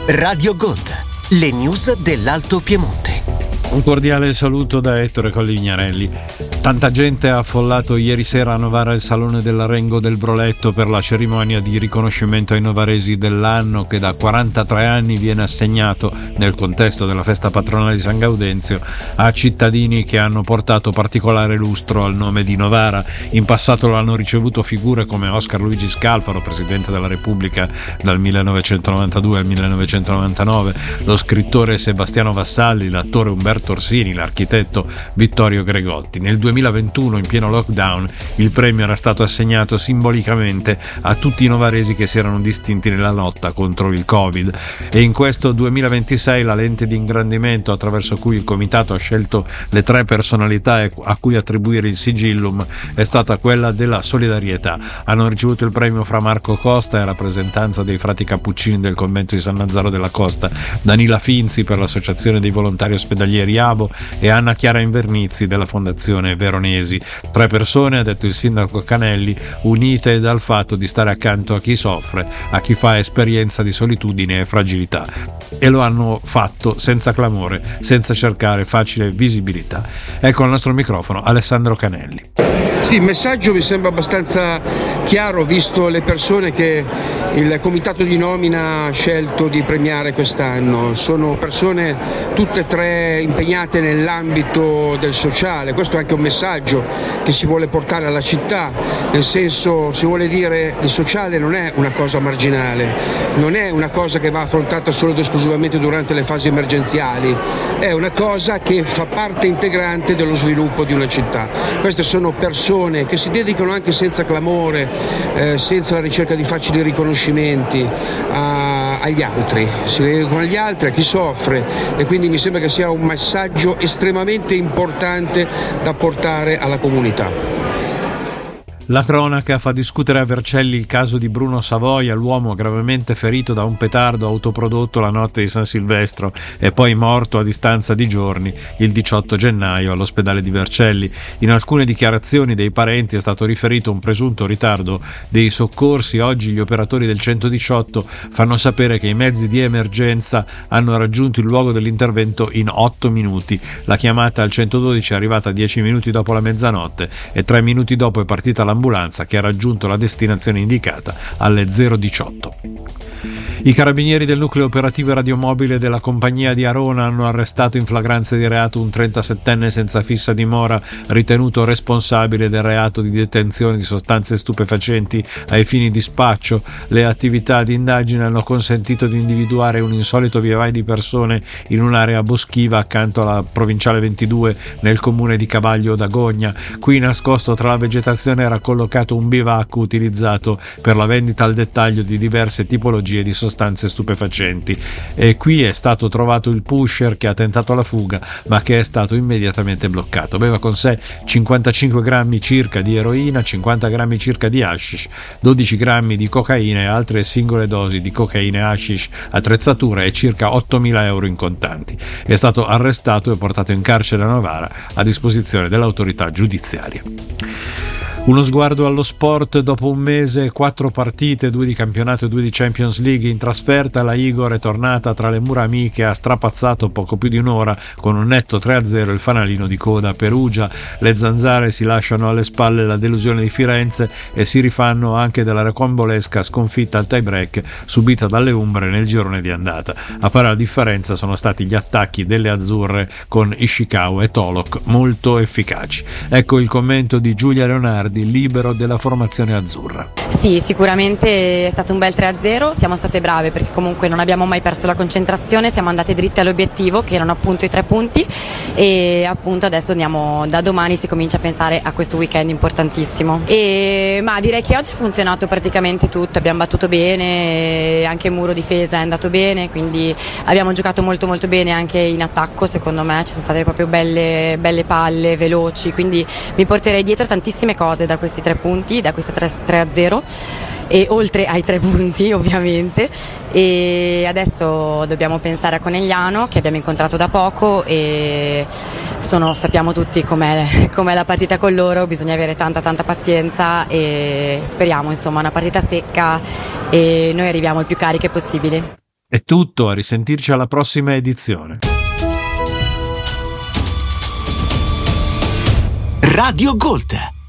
Radio Gold, le news dell'Alto Piemonte. Un cordiale saluto da Ettore Collignarelli. Tanta gente ha affollato ieri sera a Novara il Salone dell'Arengo del Broletto per la cerimonia di riconoscimento ai novaresi dell'anno che da 43 anni viene assegnato, nel contesto della festa patronale di San Gaudenzio, a cittadini che hanno portato particolare lustro al nome di Novara. In passato lo hanno ricevuto figure come Oscar Luigi Scalfaro, Presidente della Repubblica dal 1992 al 1999, lo scrittore Sebastiano Vassalli, l'attore Umberto Orsini, l'architetto Vittorio Gregotti. Nel 2021, in pieno lockdown, il premio era stato assegnato simbolicamente a tutti i novaresi che si erano distinti nella lotta contro il Covid, e in questo 2026 la lente di ingrandimento attraverso cui il comitato ha scelto le 3 personalità a cui attribuire il sigillum è stata quella della solidarietà. Hanno ricevuto il premio Fra Marco Costa in rappresentanza dei frati cappuccini del convento di San Lazzaro della Costa, Danila Finzi per l'associazione dei volontari ospedalieri AVO e Anna Chiara Invernizzi della fondazione Veronesi. 3 persone, ha detto il sindaco Canelli, unite dal fatto di stare accanto a chi soffre, a chi fa esperienza di solitudine e fragilità, e lo hanno fatto senza clamore, senza cercare facile visibilità. Ecco al nostro microfono Alessandro Canelli. Sì, il messaggio mi sembra abbastanza chiaro, visto le persone che il comitato di nomina ha scelto di premiare quest'anno. Sono persone tutte e 3 impegnate nell'ambito del sociale. Questo è anche un messaggio che si vuole portare alla città, nel senso, si vuole dire, il sociale non è una cosa marginale, non è una cosa che va affrontata solo ed esclusivamente durante le fasi emergenziali, è una cosa che fa parte integrante dello sviluppo di una città. Queste sono persone che si dedicano anche senza clamore, senza la ricerca di facili riconoscimenti agli altri, si dedicano agli altri, a chi soffre, e quindi mi sembra che sia un messaggio estremamente importante da portare alla comunità. La cronaca fa discutere a Vercelli il caso di Bruno Savoia, l'uomo gravemente ferito da un petardo autoprodotto la notte di San Silvestro e poi morto a distanza di giorni il 18 gennaio all'ospedale di Vercelli. In alcune dichiarazioni dei parenti è stato riferito un presunto ritardo dei soccorsi. Oggi gli operatori del 118 fanno sapere che i mezzi di emergenza hanno raggiunto il luogo dell'intervento in 8 minuti. La chiamata al 112 è arrivata 10 minuti dopo la mezzanotte e 3 minuti dopo è partita l'ambulanza che ha raggiunto la destinazione indicata alle 018. I carabinieri del nucleo operativo e radiomobile della compagnia di Arona hanno arrestato in flagranza di reato un 37enne senza fissa dimora ritenuto responsabile del reato di detenzione di sostanze stupefacenti ai fini di spaccio. Le attività di indagine hanno consentito di individuare un insolito viavai di persone in un'area boschiva accanto alla provinciale 22 nel comune di Cavaglio d'Agogna. Qui, nascosto tra la vegetazione, era collocato un bivacco utilizzato per la vendita al dettaglio di diverse tipologie di sostanze stupefacenti, e qui è stato trovato il pusher che ha tentato la fuga ma che è stato immediatamente bloccato. Aveva con sé 55 grammi circa di eroina, 50 grammi circa di hashish, 12 grammi di cocaina e altre singole dosi di cocaina e hashish, attrezzatura e circa 8.000 euro in contanti. È stato arrestato e portato in carcere a Novara a disposizione dell'autorità giudiziaria. Uno sguardo allo sport: dopo un mese, 4 partite, 2 di campionato e 2 di Champions League. In trasferta la Igor è tornata tra le mura amiche, ha strapazzato poco più di un'ora con un netto 3-0 il fanalino di coda Perugia. Le zanzare si lasciano alle spalle la delusione di Firenze e si rifanno anche della rocambolesca sconfitta al tie break subita dalle umbre nel girone di andata. A fare la differenza sono stati gli attacchi delle azzurre con Ishikawa e Tolok molto efficaci. Ecco il commento di Giulia Leonardi, libero della formazione azzurra. Sì, sicuramente è stato un bel 3-0, siamo state brave perché comunque non abbiamo mai perso la concentrazione, siamo andate dritte all'obiettivo che erano appunto i 3 punti, e appunto adesso andiamo, da domani si comincia a pensare a questo weekend importantissimo. Ma direi che oggi ha funzionato praticamente tutto, abbiamo battuto bene, anche il muro difesa è andato bene, quindi abbiamo giocato molto molto bene anche in attacco. Secondo me ci sono state proprio belle palle, veloci, quindi mi porterei dietro tantissime cose da questi 3 punti, da queste 3-0, e oltre ai 3 punti ovviamente. E adesso dobbiamo pensare a Conegliano, che abbiamo incontrato da poco, e sappiamo tutti com'è la partita con loro, bisogna avere tanta pazienza e speriamo insomma una partita secca e noi arriviamo il più cariche possibili. È tutto, a risentirci alla prossima edizione. Radio Gold.